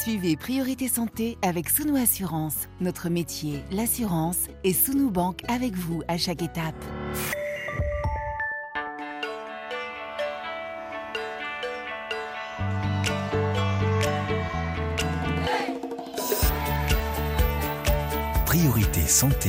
Suivez Priorité Santé avec Sounou Assurance. Notre métier, l'assurance, et Sounou Bank avec vous à chaque étape. Priorité Santé.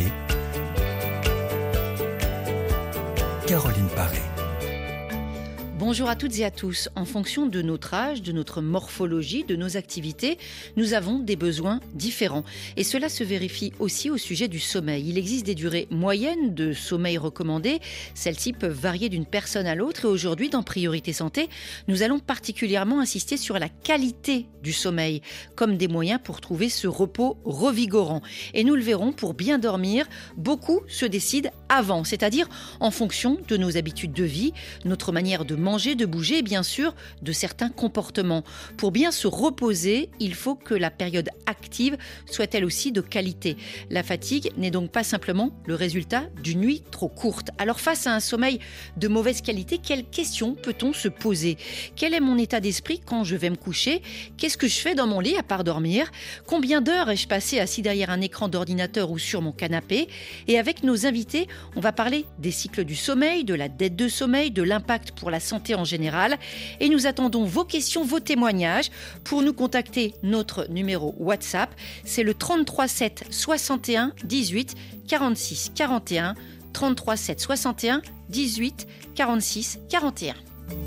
Caroline Paré. Bonjour à toutes et à tous. En fonction de notre âge, de notre morphologie, de nos activités, nous avons des besoins différents. Et cela se vérifie aussi au sujet du sommeil. Il existe des durées moyennes de sommeil recommandées. Celles-ci peuvent varier d'une personne à l'autre. Et aujourd'hui, dans Priorité Santé, nous allons particulièrement insister sur la qualité du sommeil, comme des moyens pour trouver ce repos revigorant. Et nous le verrons, pour bien dormir, beaucoup se décident avant, c'est-à-dire en fonction de nos habitudes de vie, notre manière de manger, de bouger et bien sûr de certains comportements. Pour bien se reposer, il faut que la période active soit elle aussi de qualité. La fatigue n'est donc pas simplement le résultat d'une nuit trop courte. Alors face à un sommeil de mauvaise qualité, quelles questions peut-on se poser ? Quel est mon état d'esprit quand je vais me coucher ? Qu'est-ce que je fais dans mon lit à part dormir ? Combien d'heures ai-je passé assis derrière un écran d'ordinateur ou sur mon canapé ? Et avec nos invités, on va parler des cycles du sommeil, de la dette de sommeil, de l'impact pour la santé en général. Et nous attendons vos questions, vos témoignages. Pour nous contacter, notre numéro WhatsApp, c'est le 33 7 61 18 46 41. 33 7 61 18 46 41.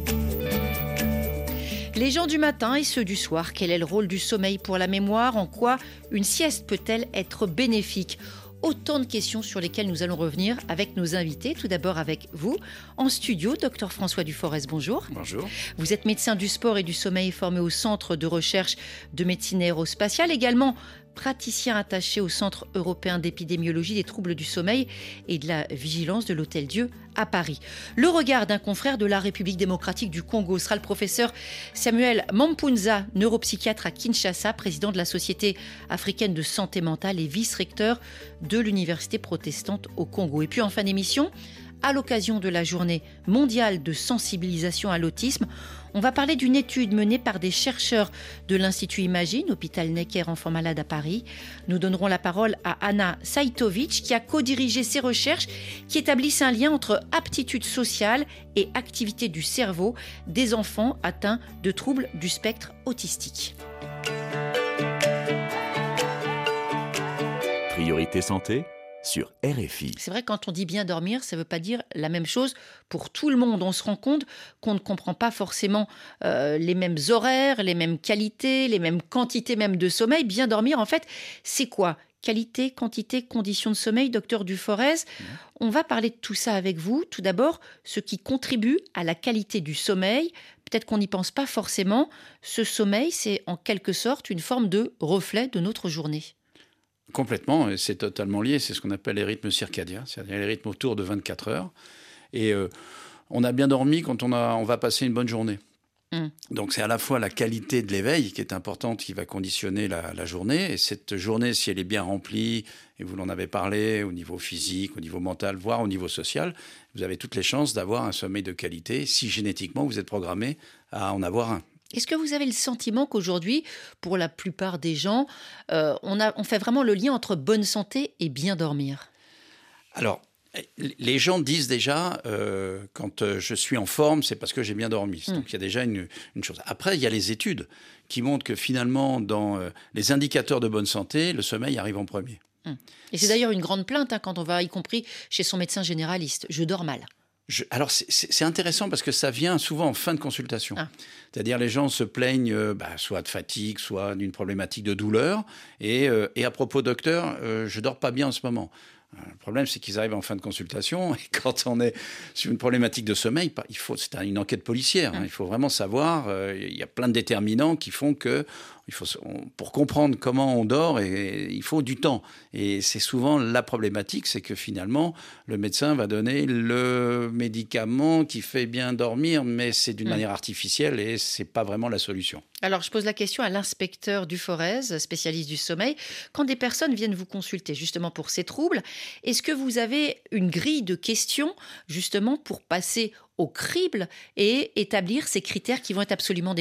Les gens du matin et ceux du soir, quel est le rôle du sommeil pour la mémoire ? En quoi une sieste peut-elle être bénéfique ? Autant de questions sur lesquelles nous allons revenir avec nos invités. Tout d'abord avec vous, en studio, Dr François Duforez, bonjour. Bonjour. Vous êtes médecin du sport et du sommeil formé au Centre de recherche de médecine aérospatiale, également praticien attaché au Centre européen d'épidémiologie des troubles du sommeil et de la vigilance de l'Hôtel-Dieu à Paris. Le regard d'un confrère de la République démocratique du Congo sera le professeur Samuel Mampounza, neuropsychiatre à Kinshasa, président de la Société africaine de santé mentale et vice-recteur de l'Université protestante au Congo. Et puis en fin d'émission, à l'occasion de la journée mondiale de sensibilisation à l'autisme, on va parler d'une étude menée par des chercheurs de l'Institut Imagine, hôpital Necker enfants malades à Paris. Nous donnerons la parole à Anna Saïtovic, qui a co-dirigé ces recherches qui établissent un lien entre aptitude sociale et activité du cerveau des enfants atteints de troubles du spectre autistique. Priorité Santé sur RFI. C'est vrai, quand on dit bien dormir, ça ne veut pas dire la même chose pour tout le monde. On se rend compte qu'on ne comprend pas forcément les mêmes horaires, les mêmes qualités, les mêmes quantités même de sommeil. Bien dormir, en fait, c'est quoi ? Qualité, quantité, conditions de sommeil, docteur Duforez. On va parler de tout ça avec vous. Tout d'abord, ce qui contribue à la qualité du sommeil. Peut-être qu'on n'y pense pas forcément. Ce sommeil, c'est en quelque sorte une forme de reflet de notre journée. Complètement, et c'est totalement lié, c'est ce qu'on appelle les rythmes circadiens, c'est-à-dire les rythmes autour de 24 heures. Et on a bien dormi quand on va passer une bonne journée. Donc c'est à la fois la qualité de l'éveil qui est importante, qui va conditionner la journée. Et cette journée, si elle est bien remplie, et vous en avez parlé au niveau physique, au niveau mental, voire au niveau social, vous avez toutes les chances d'avoir un sommeil de qualité si génétiquement vous êtes programmé à en avoir un. Est-ce que vous avez le sentiment qu'aujourd'hui, pour la plupart des gens, on fait vraiment le lien entre bonne santé et bien dormir ? Alors, les gens disent déjà, quand je suis en forme, c'est parce que j'ai bien dormi. Donc, il y a déjà une chose. Après, il y a les études qui montrent que finalement, dans les indicateurs de bonne santé, le sommeil arrive en premier. Et c'est d'ailleurs une grande plainte quand on va, y compris chez son médecin généraliste. Je dors mal. Alors, c'est intéressant parce que ça vient souvent en fin de consultation. C'est-à-dire, les gens se plaignent soit de fatigue, soit d'une problématique de douleur. Et à propos, docteur, je dors pas bien en ce moment. Le problème, c'est qu'ils arrivent en fin de consultation et quand on est sur une problématique de sommeil, c'est une enquête policière. Il faut vraiment savoir, il y a plein de déterminants qui font que pour comprendre comment on dort, il faut du temps. Et c'est souvent la problématique, c'est que finalement, le médecin va donner le médicament qui fait bien dormir, mais c'est d'une manière artificielle et c'est pas vraiment la solution. Alors, je pose la question à l'inspecteur Duforez, spécialiste du sommeil. Quand des personnes viennent vous consulter justement pour ces troubles, est-ce que vous avez une grille de questions justement pour passer au crible et établir ces critères qui vont être absolument déterminants ?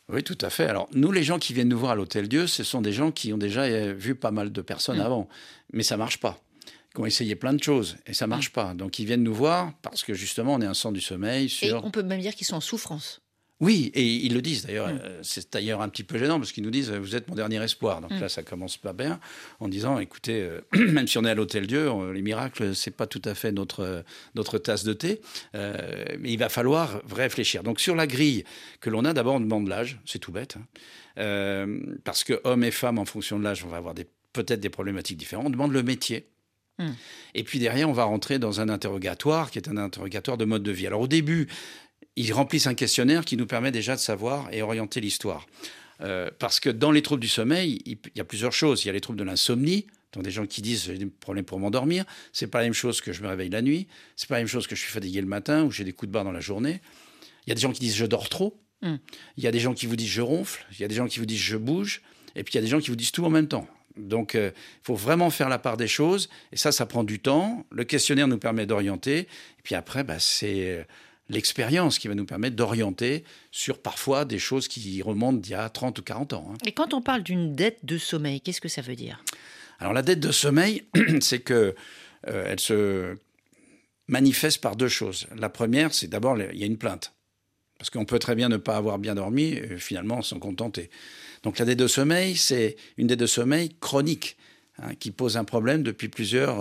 Oui, tout à fait. Alors, nous, les gens qui viennent nous voir à l'Hôtel-Dieu, ce sont des gens qui ont déjà vu pas mal de personnes avant. Mais ça ne marche pas. Qui ont essayé plein de choses et ça ne marche pas. Donc, ils viennent nous voir parce que, justement, on est un centre du sommeil sur... Et on peut même dire qu'ils sont en souffrance. Oui, et ils le disent d'ailleurs. C'est d'ailleurs un petit peu gênant parce qu'ils nous disent « vous êtes mon dernier espoir ». Donc là, ça commence pas bien en disant « écoutez, même si on est à l'Hôtel-Dieu, les miracles, c'est pas tout à fait notre tasse de thé. Mais il va falloir réfléchir ». Donc sur la grille que l'on a, d'abord on demande l'âge, c'est tout bête. Parce que hommes et femmes, en fonction de l'âge, on va avoir peut-être des problématiques différentes. On demande le métier. Et puis derrière, on va rentrer dans un interrogatoire qui est un interrogatoire de mode de vie. Alors au début... Ils remplissent un questionnaire qui nous permet déjà de savoir et orienter l'histoire. Parce que dans les troubles du sommeil, il y a plusieurs choses. Il y a les troubles de l'insomnie, donc des gens qui disent j'ai des problèmes pour m'endormir. C'est pas la même chose que je me réveille la nuit. C'est pas la même chose que je suis fatigué le matin ou j'ai des coups de barre dans la journée. Il y a des gens qui disent je dors trop. Il y a des gens qui vous disent je ronfle. Il y a des gens qui vous disent je bouge. Et puis il y a des gens qui vous disent tout en même temps. Donc, il faut vraiment faire la part des choses. Et ça prend du temps. Le questionnaire nous permet d'orienter. Et puis après, c'est... l'expérience qui va nous permettre d'orienter sur parfois des choses qui remontent d'il y a 30 ou 40 ans. Et quand on parle d'une dette de sommeil, qu'est-ce que ça veut dire ? Alors la dette de sommeil, c'est que elle se manifeste par deux choses. La première, c'est d'abord, il y a une plainte. Parce qu'on peut très bien ne pas avoir bien dormi et finalement s'en contenter. Donc la dette de sommeil, c'est une dette de sommeil chronique qui pose un problème depuis plusieurs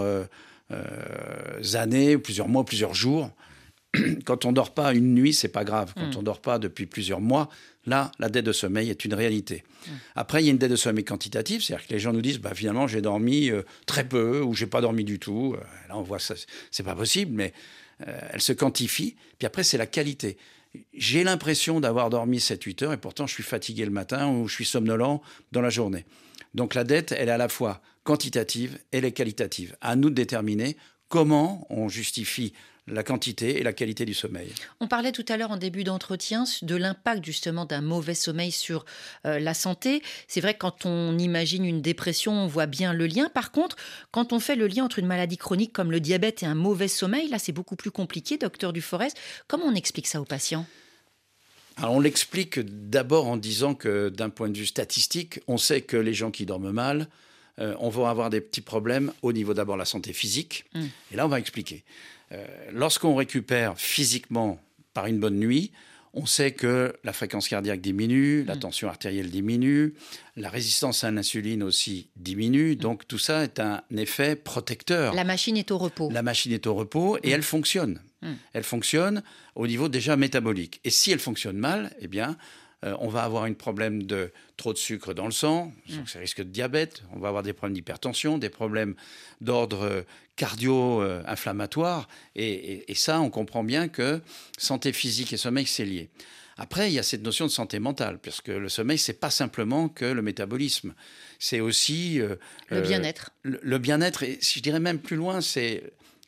années, plusieurs mois, plusieurs jours. Quand on ne dort pas une nuit, c'est pas grave. Quand on ne dort pas depuis plusieurs mois, là, la dette de sommeil est une réalité. Après, il y a une dette de sommeil quantitative, c'est-à-dire que les gens nous disent finalement, j'ai dormi très peu ou j'ai pas dormi du tout. Là, on voit ça, c'est pas possible, mais elle se quantifie. Puis après, c'est la qualité. J'ai l'impression d'avoir dormi 7-8 heures et pourtant, je suis fatigué le matin ou je suis somnolent dans la journée. Donc la dette, elle est à la fois quantitative et elle est qualitative. À nous de déterminer comment on justifie la quantité et la qualité du sommeil. On parlait tout à l'heure en début d'entretien de l'impact justement d'un mauvais sommeil sur la santé. C'est vrai que quand on imagine une dépression, on voit bien le lien. Par contre, quand on fait le lien entre une maladie chronique comme le diabète et un mauvais sommeil, là c'est beaucoup plus compliqué, docteur Duforest. Comment on explique ça aux patients ? Alors on l'explique d'abord en disant que d'un point de vue statistique, on sait que les gens qui dorment mal, on va avoir des petits problèmes au niveau d'abord de la santé physique. Et là, on va expliquer. Lorsqu'on récupère physiquement par une bonne nuit, on sait que la fréquence cardiaque diminue, la tension artérielle diminue, la résistance à l'insuline aussi diminue. Donc tout ça est un effet protecteur. La machine est au repos. La machine est au repos et elle fonctionne. Elle fonctionne au niveau déjà métabolique. Et si elle fonctionne mal, eh bien... on va avoir un problème de trop de sucre dans le sang, donc ça risque de diabète, on va avoir des problèmes d'hypertension, des problèmes d'ordre cardio-inflammatoire, et ça, on comprend bien que santé physique et sommeil, c'est lié. Après, il y a cette notion de santé mentale, parce que le sommeil, c'est pas simplement que le métabolisme, c'est aussi... le bien-être. Le bien-être, et si je dirais même plus loin, c'est...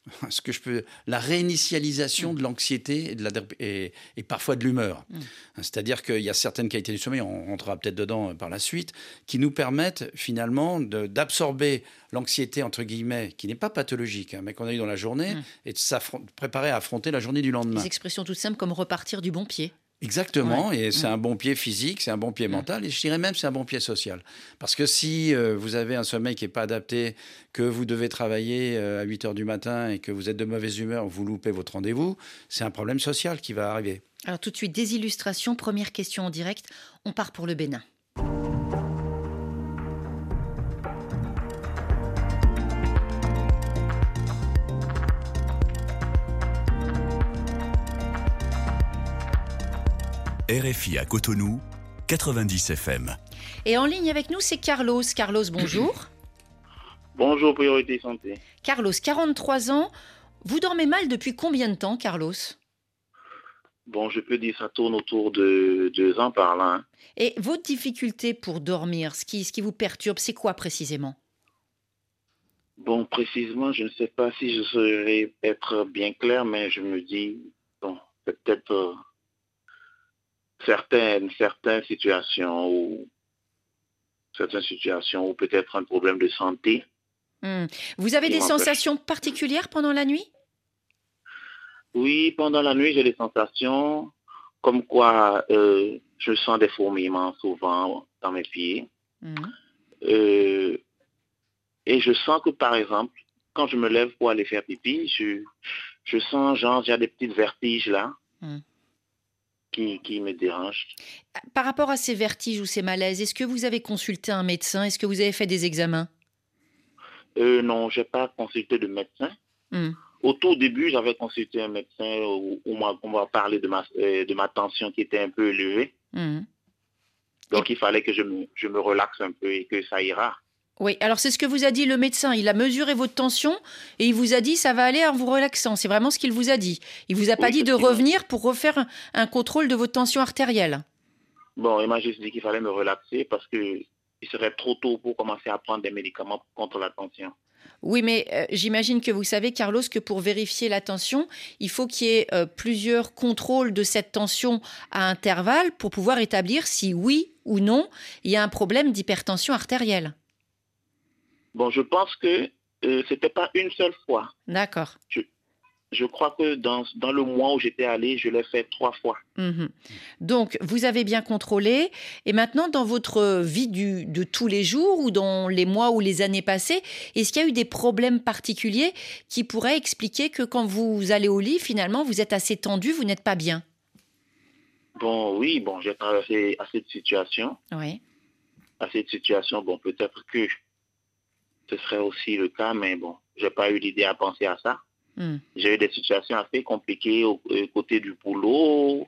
la réinitialisation de l'anxiété et parfois de l'humeur. C'est-à-dire qu'il y a certaines qualités du sommeil, on rentrera peut-être dedans par la suite, qui nous permettent finalement d'absorber l'anxiété, entre guillemets, qui n'est pas pathologique, mais qu'on a eu dans la journée, et de préparer à affronter la journée du lendemain. Des expressions toutes simples comme repartir du bon pied. Exactement, ouais. Et c'est un bon pied physique, c'est un bon pied mental, et je dirais même c'est un bon pied social. Parce que si vous avez un sommeil qui n'est pas adapté, que vous devez travailler à 8 heures du matin et que vous êtes de mauvaise humeur, vous loupez votre rendez-vous, c'est un problème social qui va arriver. Alors tout de suite, des illustrations. Première question en direct, on part pour le Bénin. RFI à Cotonou, 90 FM. Et en ligne avec nous, c'est Carlos. Carlos, bonjour. Bonjour, Priorité Santé. Carlos, 43 ans. Vous dormez mal depuis combien de temps, Carlos ? Bon, je peux dire ça tourne autour de 2 ans par là. Hein. Et votre difficulté pour dormir, ce qui vous perturbe, c'est quoi précisément ? Bon, précisément, je ne sais pas si je saurais être bien clair, mais je me dis, bon, peut-être... certaines situations ou peut-être un problème de santé. Vous avez des sensations particulières pendant la nuit ? Oui, pendant la nuit, j'ai des sensations comme quoi je sens des fourmillements souvent dans mes pieds. Et je sens que, par exemple, quand je me lève pour aller faire pipi, je sens genre, j'ai des petites vertiges là qui me dérangent. Par rapport à ces vertiges ou ces malaises, est-ce que vous avez consulté un médecin? Est-ce que vous avez fait des examens? Non, je n'ai pas consulté de médecin. Au tout début, j'avais consulté un médecin où on m'a parlé de ma tension qui était un peu élevée. Donc, il fallait que je me relaxe un peu et que ça ira. Oui, alors c'est ce que vous a dit le médecin. Il a mesuré votre tension et il vous a dit ça va aller en vous relaxant. C'est vraiment ce qu'il vous a dit. Il vous a pas dit de revenir pour refaire un contrôle de votre tension artérielle. Bon, il m'a juste dit qu'il fallait me relaxer parce qu'il serait trop tôt pour commencer à prendre des médicaments contre la tension. Oui, mais j'imagine que vous savez, Carlos, que pour vérifier la tension, il faut qu'il y ait plusieurs contrôles de cette tension à intervalles pour pouvoir établir si oui ou non il y a un problème d'hypertension artérielle. Bon, je pense que c'était pas une seule fois. D'accord. Je crois que dans le mois où j'étais allé, je l'ai fait 3 fois. Donc, vous avez bien contrôlé. Et maintenant, dans votre vie de tous les jours ou dans les mois ou les années passées, est-ce qu'il y a eu des problèmes particuliers qui pourraient expliquer que quand vous allez au lit, finalement, vous êtes assez tendu, vous n'êtes pas bien? Bon, oui, j'ai traversé assez de situations. Oui. Assez de situations, bon, peut-être que ce serait aussi le cas, mais bon, j'ai pas eu l'idée à penser à ça. J'ai eu des situations assez compliquées côté du boulot,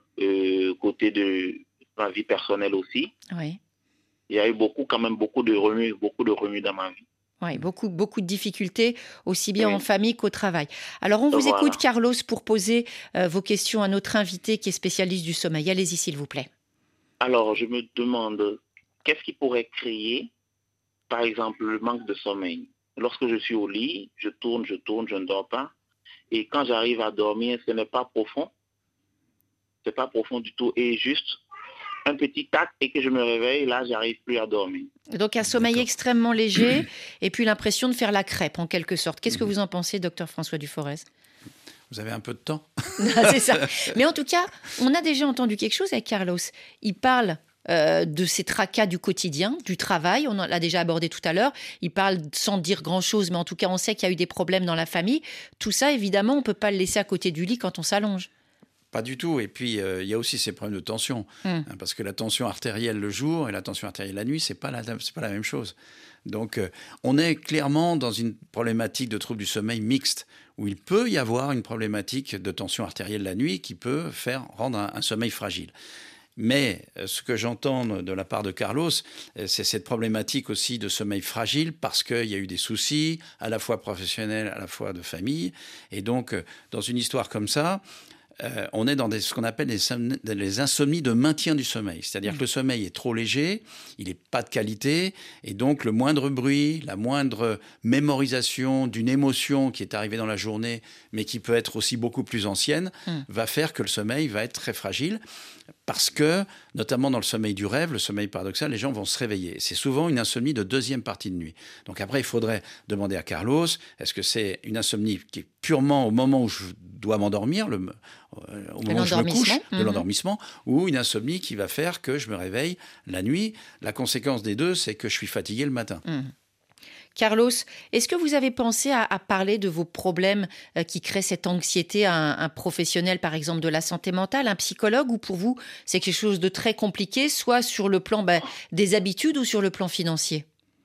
côté de ma vie personnelle aussi. Oui. Il y a eu beaucoup de remue dans ma vie. Oui, beaucoup de difficultés, aussi bien en famille qu'au travail. Alors, on vous écoute, Carlos, pour poser vos questions à notre invité qui est spécialiste du sommeil. Allez-y, s'il vous plaît. Alors, je me demande, qu'est-ce qui pourrait créer, par exemple, le manque de sommeil? Lorsque je suis au lit, je tourne, je ne dors pas. Et quand j'arrive à dormir, ce n'est pas profond. Ce n'est pas profond du tout. Et juste un petit tac et que je me réveille, là, j'arrive plus à dormir. Donc, un sommeil extrêmement léger et puis l'impression de faire la crêpe, en quelque sorte. Qu'est-ce que vous en pensez, docteur François Duforez? Vous avez un peu de temps. C'est ça. Mais en tout cas, on a déjà entendu quelque chose avec Carlos. Il parle de ces tracas du quotidien, du travail, on l'a déjà abordé tout à l'heure, il parle sans dire grand-chose, mais en tout cas on sait qu'il y a eu des problèmes dans la famille. Tout ça, évidemment, on ne peut pas le laisser à côté du lit quand on s'allonge. Pas du tout. Et puis, il y a aussi ces problèmes de tension. Parce que la tension artérielle le jour et la tension artérielle la nuit, c'est pas la même chose. Donc, on est clairement dans une problématique de trouble du sommeil mixte, où il peut y avoir une problématique de tension artérielle la nuit qui peut rendre un sommeil fragile. Mais ce que j'entends de la part de Carlos, c'est cette problématique aussi de sommeil fragile parce qu'il y a eu des soucis, à la fois professionnels, à la fois de famille. Et donc, dans une histoire comme ça, on est dans ce qu'on appelle les insomnies de maintien du sommeil. C'est-à-dire que le sommeil est trop léger, il n'est pas de qualité, et donc le moindre bruit, la moindre mémorisation d'une émotion qui est arrivée dans la journée, mais qui peut être aussi beaucoup plus ancienne, va faire que le sommeil va être très fragile. Parce que, notamment dans le sommeil du rêve, le sommeil paradoxal, les gens vont se réveiller. C'est souvent une insomnie de deuxième partie de nuit. Donc après, il faudrait demander à Carlos, est-ce que c'est une insomnie qui est purement au moment où je dois m'endormir, au moment où je me couche, de l'endormissement, ou une insomnie qui va faire que je me réveille la nuit. La conséquence des deux, c'est que je suis fatigué le matin. Carlos, est-ce que vous avez pensé à parler de vos problèmes qui créent cette anxiété à un professionnel, par exemple, de la santé mentale, un psychologue, ou pour vous, c'est quelque chose de très compliqué, soit sur le plan des habitudes ou sur le plan financier?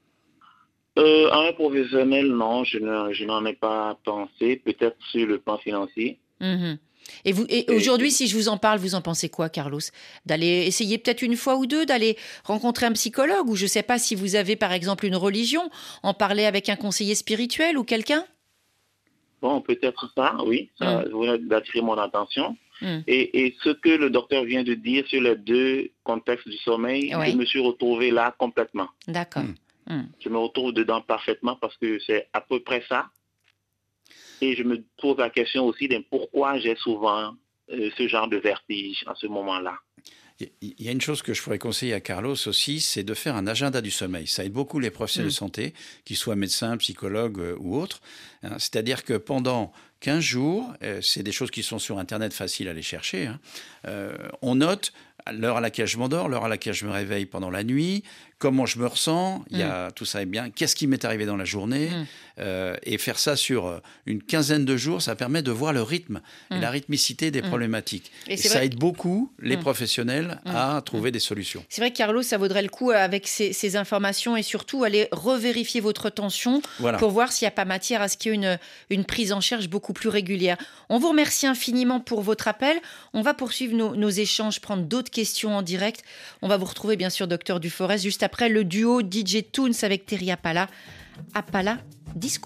À un professionnel, non, je n'en ai pas pensé, peut-être sur le plan financier. Et aujourd'hui, si je vous en parle, vous en pensez quoi, Carlos? D'aller essayer peut-être une fois ou deux, d'aller rencontrer un psychologue, ou je ne sais pas si vous avez par exemple une religion, en parler avec un conseiller spirituel ou quelqu'un? Bon, peut-être ça, oui, ça venait d'attirer mon attention. Et ce que le docteur vient de dire sur les deux contextes du sommeil, je me suis retrouvé là complètement. D'accord. Je me retrouve dedans parfaitement parce que c'est à peu près ça. Et je me pose la question aussi de pourquoi j'ai souvent ce genre de vertige à ce moment-là. Il y a une chose que je pourrais conseiller à Carlos aussi, c'est de faire un agenda du sommeil. Ça aide beaucoup les professionnels de santé, qu'ils soient médecins, psychologues ou autres. C'est-à-dire que pendant 15 jours, c'est des choses qui sont sur Internet faciles à aller chercher, on note l'heure à laquelle je m'endors, l'heure à laquelle je me réveille pendant la nuit, comment je me ressens, tout ça est bien, qu'est-ce qui m'est arrivé dans la journée, et faire ça sur une quinzaine de jours, ça permet de voir le rythme et la rythmicité des problématiques. Et ça aide beaucoup les professionnels à trouver des solutions. C'est vrai que Carlos, ça vaudrait le coup avec ces informations et surtout aller revérifier votre tension pour voir s'il n'y a pas matière à ce qu'il y ait une prise en charge beaucoup plus régulière. On vous remercie infiniment pour votre appel. On va poursuivre nos échanges, prendre d'autres questions en direct. On va vous retrouver bien sûr, docteur Duforest, juste après le duo DJ Toons avec Terry Apala, Apala Disco.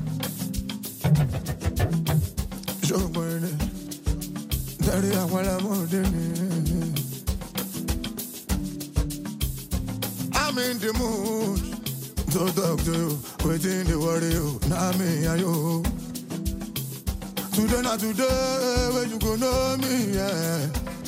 I'm in the mood to talk to you, waiting to worry you, not me and you. Today not today, when you go know me, yeah.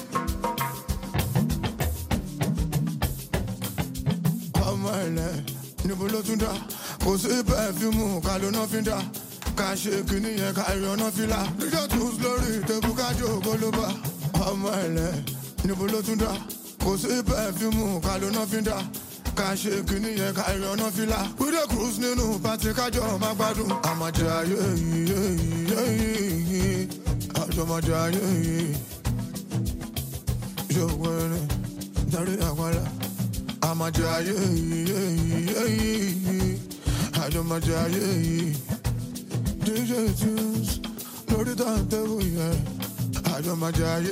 Níbo ló tún dá kò sí pẹ́fímù ká ló ná fi dá ká ṣe kìíní yẹn ká yọ̀nà fìlà dídá tún lórí tẹ̀bù ká jókòó ló bá ọmọ ẹ̀lẹ́ níbo ló tún dá kò sí pẹ́fímù ká ló ná fi dá ká ṣe kìíní yẹn ká yọ̀nà fìlà we dey cruise nínú pàtí kájọ má gbádùn àmàjẹ ayé yìí àjọmọjẹ ayé yìí yóò wẹ̀rẹ̀ dárí àwàlà. I'm a jay, I don't my jay. DJ Tunes, load it on the way. I don't my jay.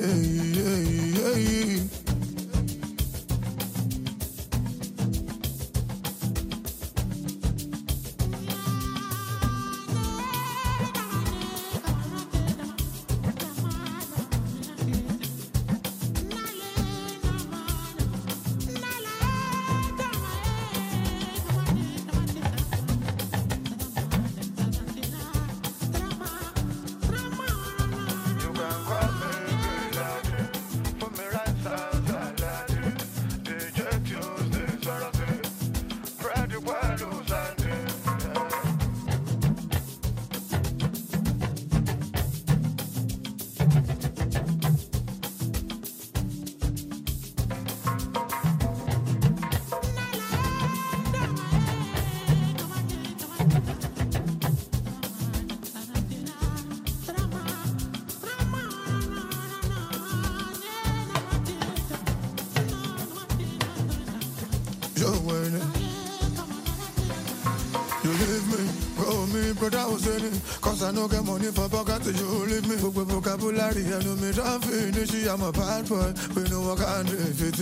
Cause I no get money for pocket, you leave me. Book vocabulary, I know me don't finish. I'm a bad boy, we know I can't do it.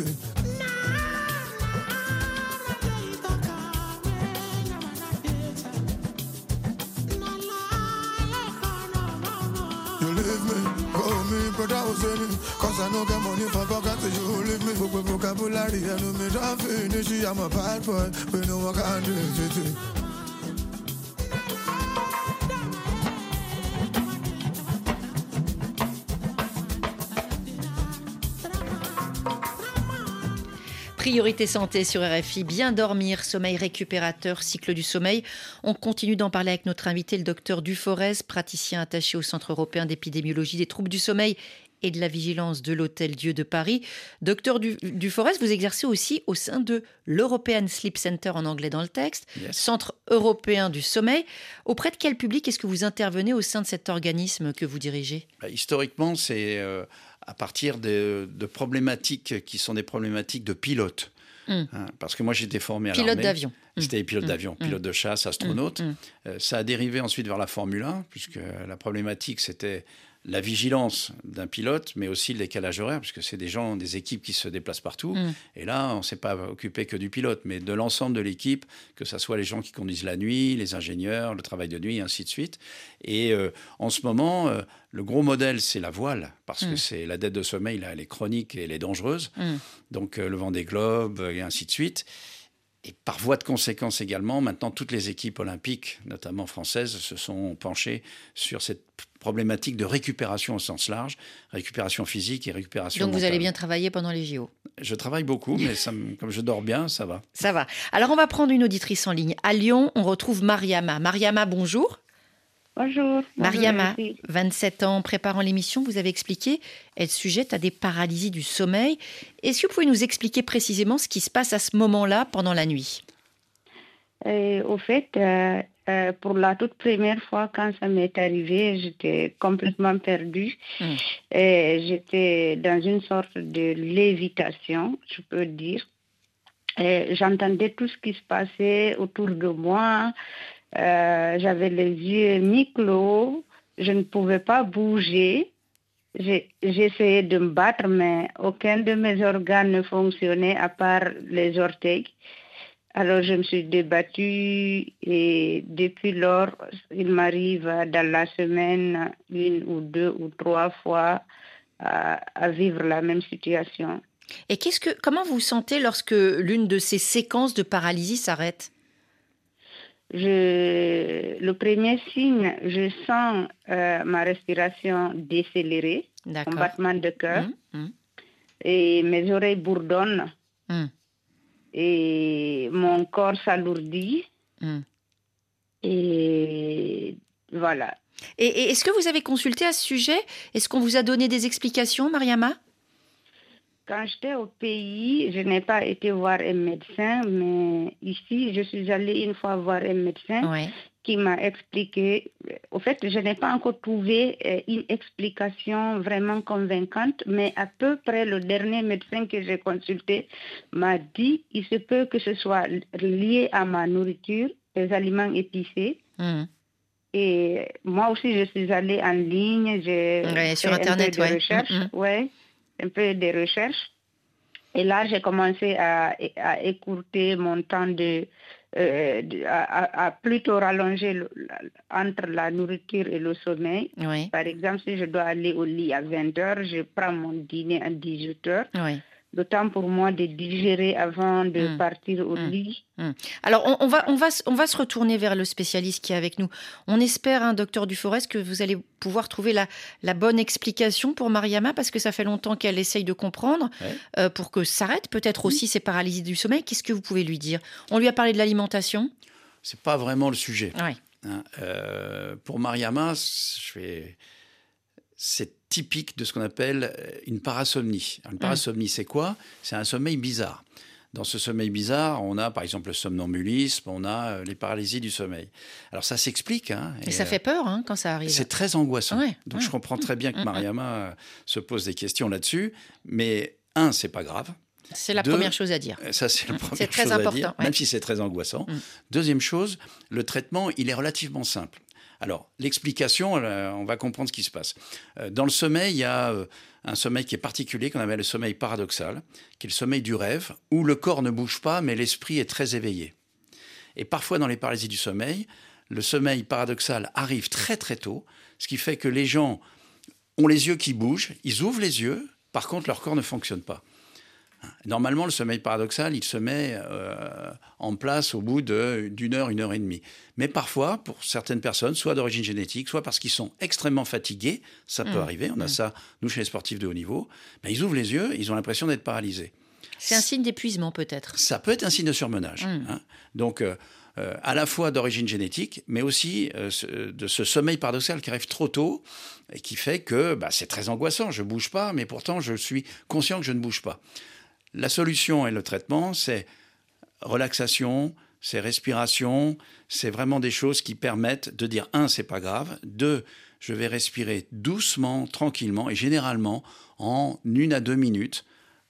You leave me, call me, but I was in it. Cause I no get money for pocket, you leave me. Book vocabulary, I know me don't finish. I'm a bad boy, we know I can't do it. Priorité santé sur RFI, bien dormir, sommeil récupérateur, cycle du sommeil. On continue d'en parler avec notre invité, le docteur Duforest, praticien attaché au Centre européen d'épidémiologie des troubles du sommeil et de la vigilance de l'Hôtel-Dieu de Paris. Docteur Duforest, vous exercez aussi au sein de l'European Sleep Center en anglais dans le texte, Centre européen du sommeil. Auprès de quel public est-ce que vous intervenez au sein de cet organisme que vous dirigez ? Historiquement, c'est à partir de problématiques qui sont des problématiques de pilotes. Parce que moi, j'étais formé à l'armée. Pilote d'avion. C'était pilote d'avion, pilote de chasse, astronaute. Ça a dérivé ensuite vers la Formule 1, puisque la problématique, c'était la vigilance d'un pilote, mais aussi le décalage horaire, puisque c'est des équipes qui se déplacent partout. Et là, on ne s'est pas occupé que du pilote, mais de l'ensemble de l'équipe, que ce soit les gens qui conduisent la nuit, les ingénieurs, le travail de nuit, et ainsi de suite. Et en ce moment, le gros modèle, c'est la voile, parce que c'est la dette de sommeil, là, elle est chronique et elle est dangereuse. Donc le Vendée Globe, et ainsi de suite. Et par voie de conséquence également, maintenant, toutes les équipes olympiques, notamment françaises, se sont penchées sur cette problématique de récupération au sens large, récupération physique et récupération mentale. Donc vous allez bien travailler pendant les JO ? Je travaille beaucoup, mais comme je dors bien, ça va. Ça va. Alors on va prendre une auditrice en ligne. À Lyon, on retrouve Mariama. Mariama, bonjour. Bonjour. Mariama, 27 ans, préparant l'émission, vous avez expliqué être sujette à des paralysies du sommeil. Est-ce que vous pouvez nous expliquer précisément ce qui se passe à ce moment-là pendant la nuit ? Au fait, pour la toute première fois quand ça m'est arrivé, j'étais complètement perdue. J'étais dans une sorte de lévitation, je peux dire. J'entendais tout ce qui se passait autour de moi. J'avais les yeux mi-clos, je ne pouvais pas bouger. J'essayais de me battre, mais aucun de mes organes ne fonctionnait à part les orteils. Alors je me suis débattue et depuis lors, il m'arrive dans la semaine 1 ou 2 ou 3 fois à vivre la même situation. Et comment vous vous sentez lorsque l'une de ces séquences de paralysie s'arrête ? Le premier signe, je sens ma respiration décélérée, un battement de cœur, et mes oreilles bourdonnent, et mon corps s'alourdit, et voilà. Et est-ce que vous avez consulté à ce sujet ? Est-ce qu'on vous a donné des explications, Mariama ? Quand j'étais au pays, je n'ai pas été voir un médecin, mais ici, je suis allée une fois voir un médecin qui m'a expliqué. Au fait, je n'ai pas encore trouvé une explication vraiment convaincante, mais à peu près le dernier médecin que j'ai consulté m'a dit il se peut que ce soit lié à ma nourriture, les aliments épicés. Et moi aussi, je suis allée en ligne, j'ai sur Internet, un peu de recherche, un peu de recherche. Et là, j'ai commencé à écourter mon temps à plutôt rallonger entre la nourriture et le sommeil. Par exemple, si je dois aller au lit à 20h, je prends mon dîner à 18h. Le temps pour moi de digérer avant de partir au lit. Alors, on va se retourner vers le spécialiste qui est avec nous. On espère, docteur Duforest, que vous allez pouvoir trouver la bonne explication pour Mariama, parce que ça fait longtemps qu'elle essaye de comprendre, pour que s'arrête peut-être aussi ces paralysies du sommeil. Qu'est-ce que vous pouvez lui dire ? On lui a parlé de l'alimentation ? C'est pas vraiment le sujet. Pour Mariama, c'est typique de ce qu'on appelle une parasomnie. Alors, une parasomnie, c'est quoi ? C'est un sommeil bizarre. Dans ce sommeil bizarre, on a par exemple le somnambulisme, on a les paralysies du sommeil. Alors ça s'explique. Et ça fait peur quand ça arrive. C'est très angoissant. Donc je comprends très bien que Mariama se pose des questions là-dessus. Mais c'est pas grave. C'est la première chose à dire. Ça, c'est la première chose très à important, dire, même si c'est très angoissant. Deuxième chose, le traitement, il est relativement simple. Alors, l'explication, on va comprendre ce qui se passe. Dans le sommeil, il y a un sommeil qui est particulier, qu'on appelle le sommeil paradoxal, qui est le sommeil du rêve, où le corps ne bouge pas, mais l'esprit est très éveillé. Et parfois, dans les paralysies du sommeil, le sommeil paradoxal arrive très très tôt, ce qui fait que les gens ont les yeux qui bougent, ils ouvrent les yeux, par contre, leur corps ne fonctionne pas. Normalement, le sommeil paradoxal, il se met en place au bout d'une heure, 1 heure et demie. Mais parfois, pour certaines personnes, soit d'origine génétique, soit parce qu'ils sont extrêmement fatigués, ça peut arriver, on a ça, nous, chez les sportifs de haut niveau, ils ouvrent les yeux, ils ont l'impression d'être paralysés. C'est un signe d'épuisement, peut-être. Ça peut être un signe de surmenage. Donc, à la fois d'origine génétique, mais aussi de ce sommeil paradoxal qui arrive trop tôt et qui fait que c'est très angoissant. Je ne bouge pas, mais pourtant, je suis conscient que je ne bouge pas. La solution et le traitement, c'est relaxation, c'est respiration, c'est vraiment des choses qui permettent de dire, 1, c'est pas grave, 2, je vais respirer doucement, tranquillement, et généralement, en 1 à 2 minutes,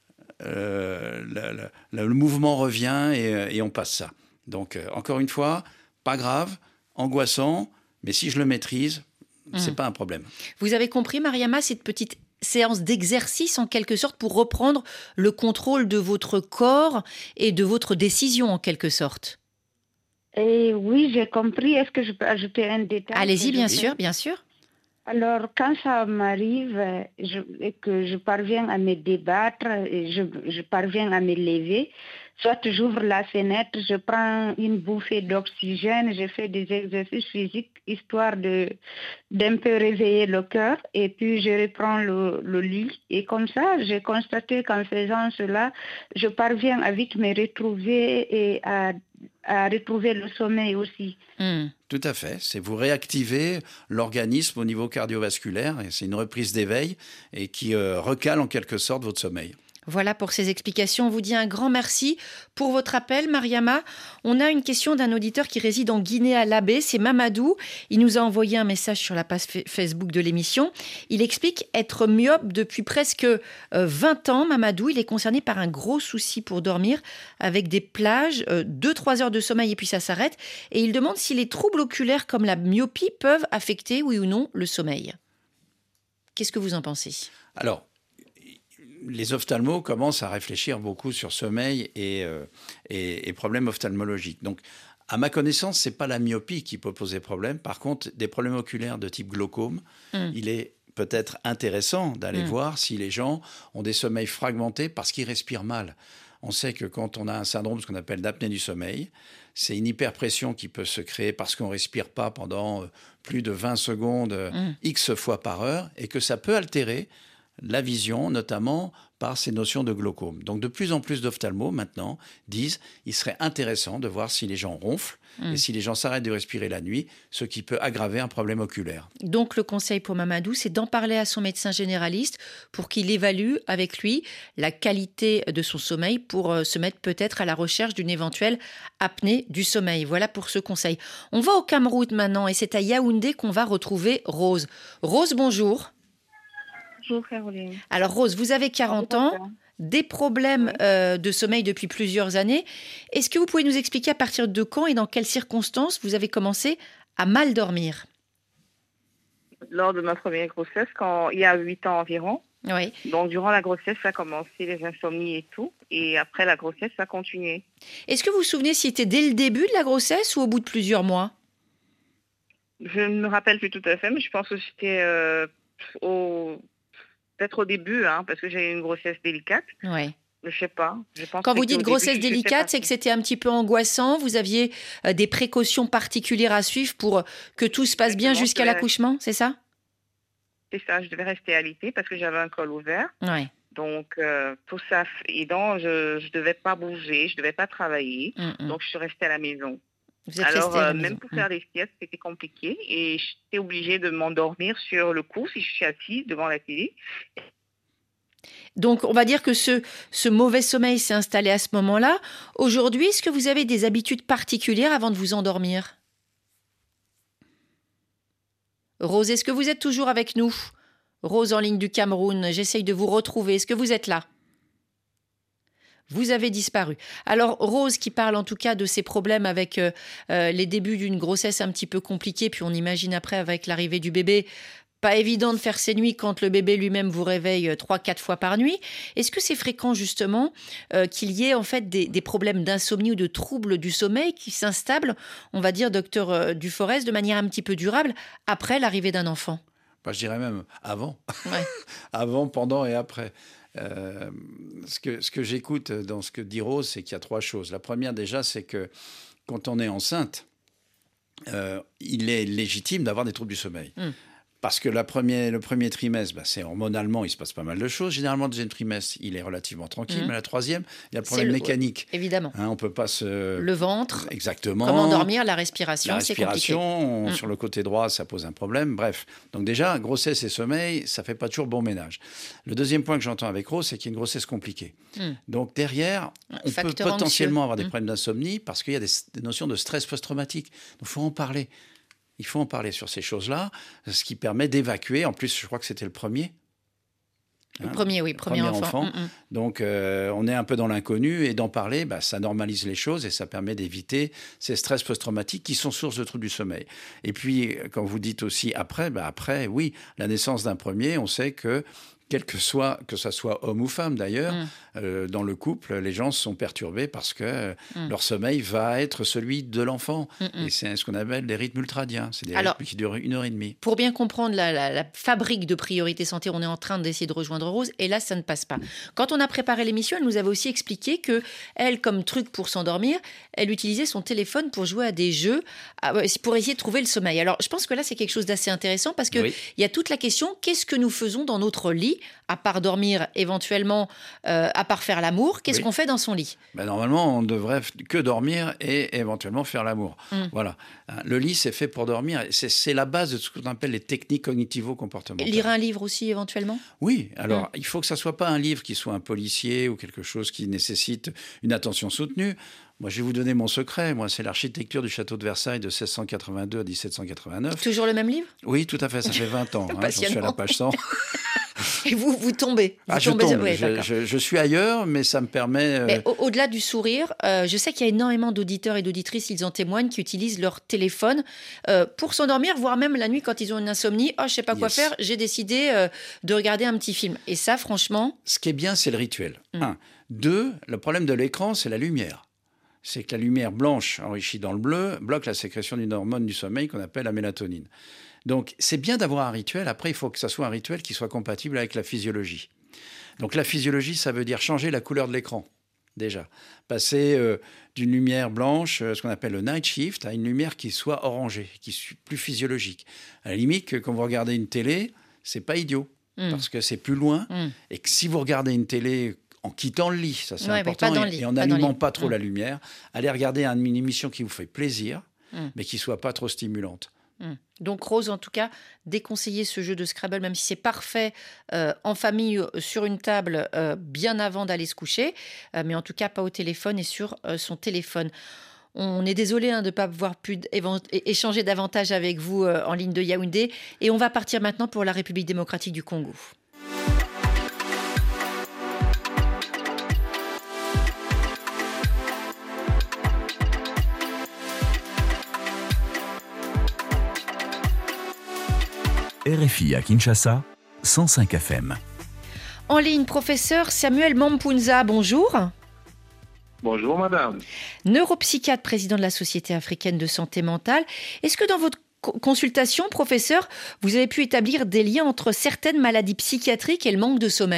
le mouvement revient et on passe ça. Donc, encore une fois, pas grave, angoissant, mais si je le maîtrise, c'est pas un problème. Vous avez compris, Mariama, cette petite séance d'exercice en quelque sorte pour reprendre le contrôle de votre corps et de votre décision en quelque sorte. Et oui, j'ai compris. Est-ce que je peux ajouter un détail? Allez-y, bien sûr, bien sûr. Alors, quand ça m'arrive et que je parviens à me débattre, et je parviens à me lever, soit j'ouvre la fenêtre, je prends une bouffée d'oxygène, je fais des exercices physiques histoire d'un peu réveiller le cœur, et puis je reprends le lit. Et comme ça, j'ai constaté qu'en faisant cela, je parviens à vite me retrouver et à à retrouver le sommeil aussi. Tout à fait. C'est vous réactiver l'organisme au niveau cardiovasculaire. Et c'est une reprise d'éveil et qui recale en quelque sorte votre sommeil. Voilà pour ces explications. On vous dit un grand merci pour votre appel, Mariama. On a une question d'un auditeur qui réside en Guinée à Labé, c'est Mamadou. Il nous a envoyé un message sur la page Facebook de l'émission. Il explique être myope depuis presque 20 ans. Mamadou, il est concerné par un gros souci pour dormir avec des plages, 2-3 heures de sommeil et puis ça s'arrête. Et il demande si les troubles oculaires comme la myopie peuvent affecter, oui ou non, le sommeil. Qu'est-ce que vous en pensez ? Alors, les ophtalmos commencent à réfléchir beaucoup sur sommeil et problèmes ophtalmologiques. Donc, à ma connaissance, ce n'est pas la myopie qui peut poser problème. Par contre, des problèmes oculaires de type glaucome, il est peut-être intéressant d'aller voir si les gens ont des sommeils fragmentés parce qu'ils respirent mal. On sait que quand on a un syndrome, ce qu'on appelle d'apnée du sommeil, c'est une hyperpression qui peut se créer parce qu'on ne respire pas pendant plus de 20 secondes, X fois par heure, et que ça peut altérer la vision, notamment par ces notions de glaucome. Donc de plus en plus d'ophtalmos maintenant disent qu'il serait intéressant de voir si les gens ronflent et si les gens s'arrêtent de respirer la nuit, ce qui peut aggraver un problème oculaire. Donc le conseil pour Mamadou, c'est d'en parler à son médecin généraliste pour qu'il évalue avec lui la qualité de son sommeil pour se mettre peut-être à la recherche d'une éventuelle apnée du sommeil. Voilà pour ce conseil. On va au Cameroun maintenant et c'est à Yaoundé qu'on va retrouver Rose. Rose, bonjour. Bonjour Caroline. Alors Rose, vous avez 40 ans, des problèmes de sommeil depuis plusieurs années. Est-ce que vous pouvez nous expliquer à partir de quand et dans quelles circonstances vous avez commencé à mal dormir ? Lors de ma première grossesse, il y a 8 ans environ. Oui. Donc durant la grossesse, ça a commencé les insomnies et tout. Et après la grossesse, ça a continué. Est-ce que vous vous souvenez si c'était dès le début de la grossesse ou au bout de plusieurs mois ? Je ne me rappelle plus tout à fait, mais je pense que c'était peut-être au début, parce que j'ai eu une grossesse délicate. Oui. Je sais pas. Quand vous dites grossesse délicate, c'est que c'était un petit peu angoissant. Vous aviez des précautions particulières à suivre pour que tout se passe bien jusqu'à l'accouchement, c'est ça ? C'est ça. Je devais rester alitée parce que j'avais un col ouvert. Oui. Donc tout ça aidant, je devais pas bouger, je devais pas travailler. Donc je suis restée à la maison. Alors, même pour faire des siestes, c'était compliqué et j'étais obligée de m'endormir sur le cou si je suis assise devant la télé. Donc, on va dire que ce mauvais sommeil s'est installé à ce moment-là. Aujourd'hui, est-ce que vous avez des habitudes particulières avant de vous endormir ? Rose, est-ce que vous êtes toujours avec nous ? Rose en ligne du Cameroun, j'essaye de vous retrouver. Est-ce que vous êtes là ? Vous avez disparu. Alors, Rose qui parle en tout cas de ses problèmes avec les débuts d'une grossesse un petit peu compliquée, puis on imagine après avec l'arrivée du bébé, pas évident de faire ses nuits quand le bébé lui-même vous réveille 3-4 fois par nuit. Est-ce que c'est fréquent justement qu'il y ait en fait des problèmes d'insomnie ou de troubles du sommeil qui s'installent, on va dire, docteur Duforest, de manière un petit peu durable après l'arrivée d'un enfant ? Je dirais même avant. Ouais. Avant, pendant et après. Ce que j'écoute dans ce que dit Rose, c'est qu'il y a 3 choses. La première, déjà, c'est que quand on est enceinte, il est légitime d'avoir des troubles du sommeil. Parce que le premier trimestre, c'est hormonalement, il se passe pas mal de choses. Généralement, le deuxième trimestre, il est relativement tranquille. Mais la troisième, il y a le problème mécanique. Évidemment. On peut pas le ventre. Exactement. Comment dormir, la respiration, c'est compliqué. Sur le côté droit, ça pose un problème. Bref. Donc déjà, grossesse et sommeil, ça fait pas toujours bon ménage. Le deuxième point que j'entends avec Rose, c'est qu'il y a une grossesse compliquée. Donc derrière, on peut potentiellement avoir des problèmes d'insomnie parce qu'il y a des notions de stress post-traumatique. Donc il faut en parler. Il faut en parler sur ces choses-là, ce qui permet d'évacuer. En plus, je crois que c'était le premier. Le premier enfant. Donc, on est un peu dans l'inconnu et d'en parler, ça normalise les choses et ça permet d'éviter ces stress post-traumatiques qui sont source de troubles du sommeil. Et puis, quand vous dites aussi après, oui, la naissance d'un premier, on sait que que ça soit homme ou femme d'ailleurs, dans le couple, les gens sont perturbés parce que leur sommeil va être celui de l'enfant. Et c'est ce qu'on appelle les rythmes ultradiens. C'est des rythmes qui durent 1h30. Pour bien comprendre la fabrique de Priorité Santé, on est en train d'essayer de rejoindre Rose et là, ça ne passe pas. Quand on a préparé l'émission, elle nous avait aussi expliqué que elle, comme truc pour s'endormir, elle utilisait son téléphone pour jouer à des jeux, pour essayer de trouver le sommeil. Alors, je pense que là, c'est quelque chose d'assez intéressant parce qu'il y a toute la question, qu'est-ce que nous faisons dans notre lit à part dormir éventuellement, à part faire l'amour, qu'est-ce qu'on fait dans son lit ? Normalement, on ne devrait que dormir et éventuellement faire l'amour. Voilà. Le lit, c'est fait pour dormir. C'est la base de ce qu'on appelle les techniques cognitivo-comportementales. Lire un livre aussi éventuellement ? Oui. Alors, il faut que ça ne soit pas un livre qui soit un policier ou quelque chose qui nécessite une attention soutenue. Moi, je vais vous donner mon secret. Moi, c'est l'architecture du château de Versailles de 1682 à 1789. Toujours le même livre ? Oui, tout à fait. Ça fait 20 ans. J'en suis à la page 100. Et vous tombez. Je tombe. Je suis ailleurs, mais ça me permet... Mais au-delà du sourire, je sais qu'il y a énormément d'auditeurs et d'auditrices, ils en témoignent, qui utilisent leur téléphone pour s'endormir, voire même la nuit quand ils ont une insomnie. Je ne sais pas quoi faire, j'ai décidé de regarder un petit film. Et ça, franchement... Ce qui est bien, c'est le rituel. 1. 2, le problème de l'écran, c'est la lumière. C'est que la lumière blanche enrichie dans le bleu bloque la sécrétion d'une hormone du sommeil qu'on appelle la mélatonine. Donc, c'est bien d'avoir un rituel. Après, il faut que ça soit un rituel qui soit compatible avec la physiologie. Donc, la physiologie, ça veut dire changer la couleur de l'écran, déjà. Passer d'une lumière blanche, ce qu'on appelle le night shift, à une lumière qui soit orangée, qui soit plus physiologique. À la limite, quand vous regardez une télé, c'est pas idiot, parce que c'est plus loin. Et que si vous regardez une télé en quittant le lit, ça c'est important, et en n'allumant pas trop la lumière, allez regarder une émission qui vous fait plaisir, mais qui soit pas trop stimulante. Donc Rose, en tout cas, déconseiller ce jeu de Scrabble, même si c'est parfait en famille, sur une table, bien avant d'aller se coucher, mais en tout cas pas au téléphone et sur son téléphone. On est désolé de ne pas pouvoir pu échanger davantage avec vous en ligne de Yaoundé, et on va partir maintenant pour la République démocratique du Congo. RFI à Kinshasa, 105 FM. En ligne, professeur Samuel Mampounza, bonjour. Bonjour madame. Neuropsychiatre, président de la Société africaine de santé mentale. Est-ce que dans votre consultation, professeur, vous avez pu établir des liens entre certaines maladies psychiatriques et le manque de sommeil ?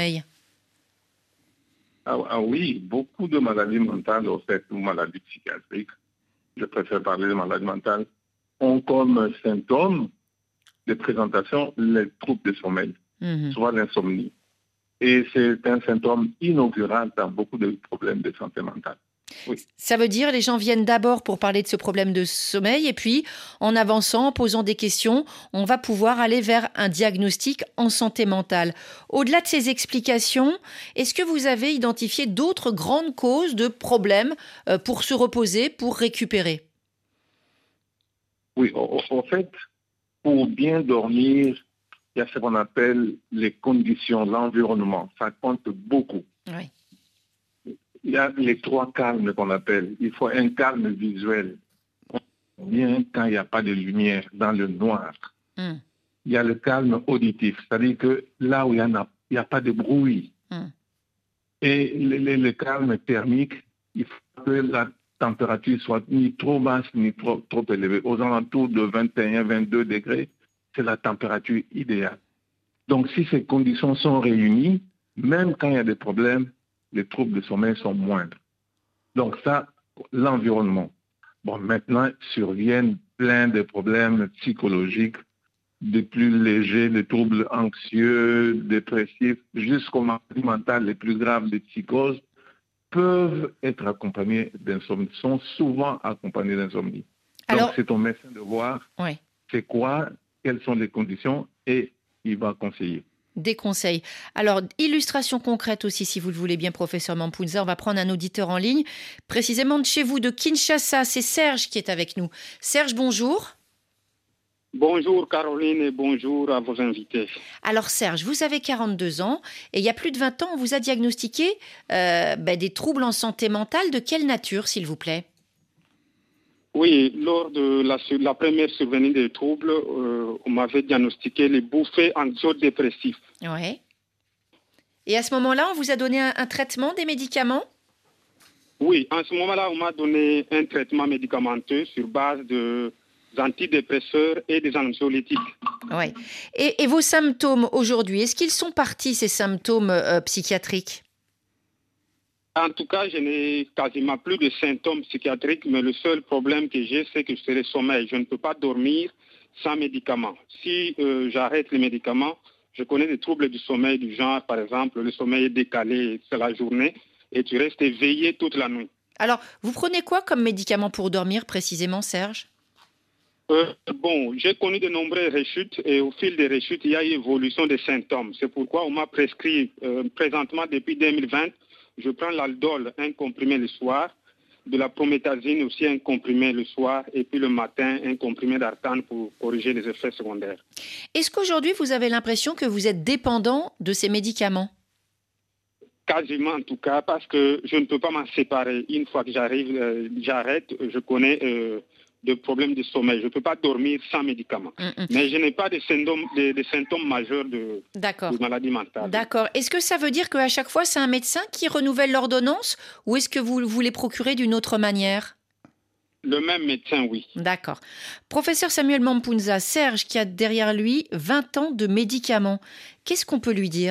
Oui, beaucoup de maladies mentales, en fait, ou maladies psychiatriques, je préfère parler de maladies mentales, ont comme symptômes de présentation les troubles de sommeil, soit l'insomnie. Et c'est un symptôme inaugural dans beaucoup de problèmes de santé mentale. Oui. Ça veut dire les gens viennent d'abord pour parler de ce problème de sommeil et puis en avançant, en posant des questions, on va pouvoir aller vers un diagnostic en santé mentale. Au-delà de ces explications, est-ce que vous avez identifié d'autres grandes causes de problèmes pour se reposer, pour récupérer ? Oui, en fait, pour bien dormir, il y a ce qu'on appelle les conditions, l'environnement. Ça compte beaucoup. Oui. Il y a les 3 calmes qu'on appelle. Il faut un calme visuel. Bien quand il n'y a pas de lumière, dans le noir. Il y a le calme auditif, c'est-à-dire que là où il n'y a pas de bruit. Et le calme thermique, il faut que la température soit ni trop basse ni trop élevée. Aux alentours de 21-22 degrés, c'est la température idéale. Donc, si ces conditions sont réunies, même quand il y a des problèmes, les troubles de sommeil sont moindres. Donc ça, l'environnement. Bon, maintenant, surviennent plein de problèmes psychologiques, des plus légers, des troubles anxieux, dépressifs, jusqu'aux maladies mentales les plus graves, des psychoses, peuvent être accompagnés d'insomnie, sont souvent accompagnés d'insomnie. Donc, c'est au médecin de voir c'est quoi, quelles sont les conditions, et il va conseiller. Des conseils. Alors, illustration concrète aussi, si vous le voulez bien, professeur Mampounza. On va prendre un auditeur en ligne, précisément de chez vous, de Kinshasa. C'est Serge qui est avec nous. Serge, bonjour. Bonjour Caroline et bonjour à vos invités. Alors Serge, vous avez 42 ans et il y a plus de 20 ans, on vous a diagnostiqué des troubles en santé mentale. De quelle nature, s'il vous plaît ? Oui, lors de la première survenue des troubles, on m'avait diagnostiqué les bouffées anxio-dépressives. Oui. Et à ce moment-là, on vous a donné un traitement, des médicaments ? Oui, en ce moment-là, on m'a donné un traitement médicamenteux sur base de antidépresseurs et des anxiolytiques. Oui. Et vos symptômes aujourd'hui, est-ce qu'ils sont partis, ces symptômes psychiatriques ? En tout cas, je n'ai quasiment plus de symptômes psychiatriques, mais le seul problème que j'ai, c'est que c'est le sommeil. Je ne peux pas dormir sans médicaments. Si j'arrête les médicaments, Je connais des troubles du sommeil du genre, par exemple, le sommeil est décalé, c'est la journée, et tu restes éveillé toute la nuit. Alors, vous prenez quoi comme médicament pour dormir précisément, Serge ? J'ai connu de nombreuses rechutes et au fil des rechutes, il y a eu évolution des symptômes. C'est pourquoi on m'a prescrit présentement depuis 2020, je prends l'Aldol, un comprimé le soir, de la prométhazine aussi, un comprimé le soir, et puis le matin, un comprimé d'Artane pour corriger les effets secondaires. Est-ce qu'aujourd'hui, vous avez l'impression que vous êtes dépendant de ces médicaments ? Quasiment en tout cas, parce que je ne peux pas m'en séparer. Une fois que j'arrête, je connais de problèmes de sommeil. Je ne peux pas dormir sans médicaments. Mais je n'ai pas de symptômes majeurs de maladie mentale. D'accord. Est-ce que ça veut dire qu'à chaque fois, c'est un médecin qui renouvelle l'ordonnance ou est-ce que vous les procurez d'une autre manière ? Le même médecin, oui. D'accord. Professeur Samuel Mampounza, Serge qui a derrière lui 20 ans de médicaments, qu'est-ce qu'on peut lui dire ?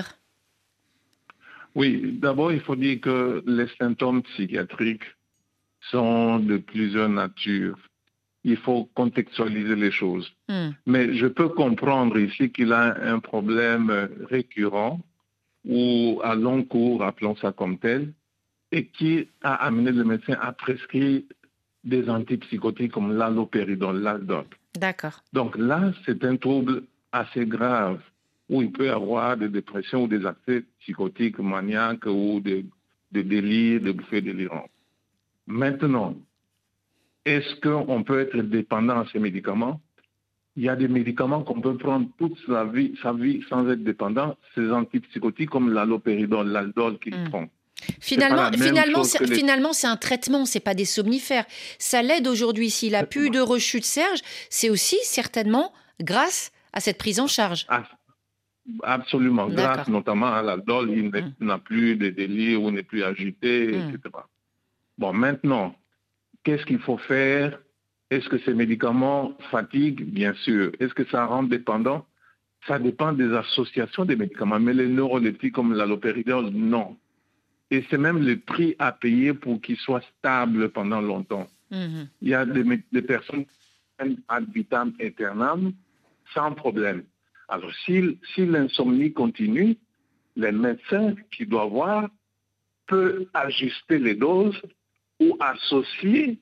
Oui, d'abord, il faut dire que les symptômes psychiatriques sont de plusieurs natures. Il faut contextualiser les choses. Mais je peux comprendre ici qu'il a un problème récurrent ou à long cours, appelons ça comme tel, et qui a amené le médecin à prescrire des antipsychotiques comme l'allopéridol, l'Aldol. D'accord. Donc là, c'est un trouble assez grave où il peut y avoir des dépressions ou des accès psychotiques maniaques ou des délires, des bouffées délirantes. Maintenant, est-ce qu'on peut être dépendant à ces médicaments ? Il y a des médicaments qu'on peut prendre toute sa vie sans être dépendant, ces antipsychotiques comme l'allopéridol, l'Aldol qu'il prend. Finalement, c'est un traitement, c'est pas des somnifères. Ça l'aide aujourd'hui. S'il a plus de rechute, Serge, c'est aussi certainement grâce à cette prise en charge. Absolument, grâce notamment à l'Aldol, il n'a plus de délire ou n'est plus agité, etc. Bon, maintenant, qu'est-ce qu'il faut faire ? Est-ce que ces médicaments fatiguent ? Bien sûr. Est-ce que ça rend dépendant ? Ça dépend des associations des médicaments, mais les neuroleptiques comme l'allopéridol, non. Et c'est même le prix à payer pour qu'ils soient stables pendant longtemps. Il y a des personnes qui prennent ad vitam aeternam sans problème. Alors, si l'insomnie continue, les médecins qui doivent voir peuvent ajuster les doses ou associer,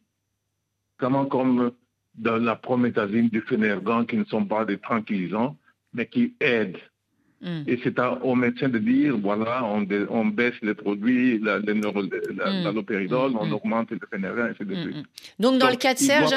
comme dans la prométhazine, du phénergan, qui ne sont pas des tranquillisants, mais qui aident. Et c'est au médecin de dire, voilà, on baisse les produits, l'allopéridol, on augmente le phénergan, et c'est des trucs. Donc, dans le cas de Serge,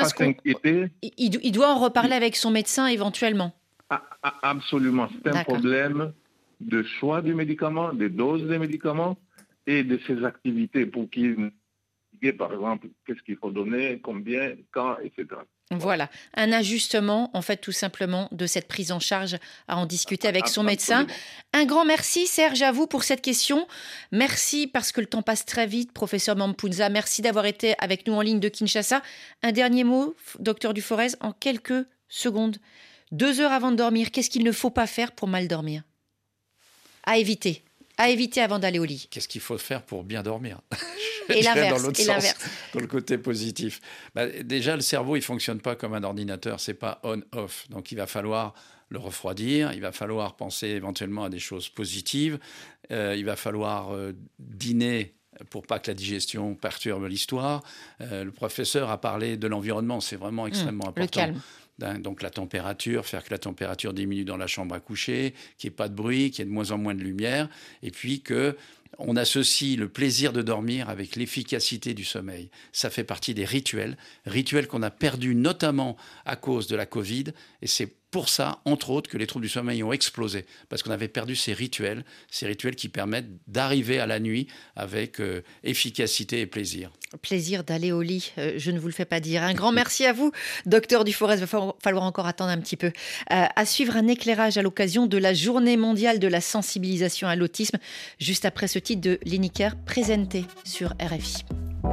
il doit en reparler avec son médecin éventuellement. Absolument. C'est un problème de choix du médicament, des doses des médicaments et de ses activités pour qu'il, par exemple, qu'est-ce qu'il faut donner, combien, quand, etc. Voilà, un ajustement, en fait, tout simplement, de cette prise en charge à en discuter avec son médecin. Un grand merci, Serge, à vous pour cette question. Merci parce que le temps passe très vite, professeur Mampounza. Merci d'avoir été avec nous en ligne de Kinshasa. Un dernier mot, docteur Duforez, en quelques secondes. 2 heures avant de dormir, qu'est-ce qu'il ne faut pas faire pour mal dormir ? À éviter avant d'aller au lit. Qu'est-ce qu'il faut faire pour bien dormir ? Et l'inverse. Dans le côté positif. Déjà, le cerveau, il ne fonctionne pas comme un ordinateur. Ce n'est pas on-off. Donc, il va falloir le refroidir. Il va falloir penser éventuellement à des choses positives. Il va falloir dîner pour pas que la digestion perturbe l'histoire. Le professeur a parlé de l'environnement. C'est vraiment extrêmement important. Le calme. Donc la température, faire que la température diminue dans la chambre à coucher, qu'il n'y ait pas de bruit, qu'il y ait de moins en moins de lumière, et puis qu'on associe le plaisir de dormir avec l'efficacité du sommeil. Ça fait partie des rituels qu'on a perdus notamment à cause de la Covid, et c'est pour ça, entre autres, que les troubles du sommeil ont explosé, parce qu'on avait perdu ces rituels qui permettent d'arriver à la nuit avec efficacité et plaisir. Plaisir d'aller au lit, je ne vous le fais pas dire. Un grand merci à vous, docteur Duforez. Il va falloir encore attendre un petit peu. À suivre un éclairage à l'occasion de la Journée mondiale de la sensibilisation à l'autisme, juste après ce titre de Lineker, présenté sur RFI.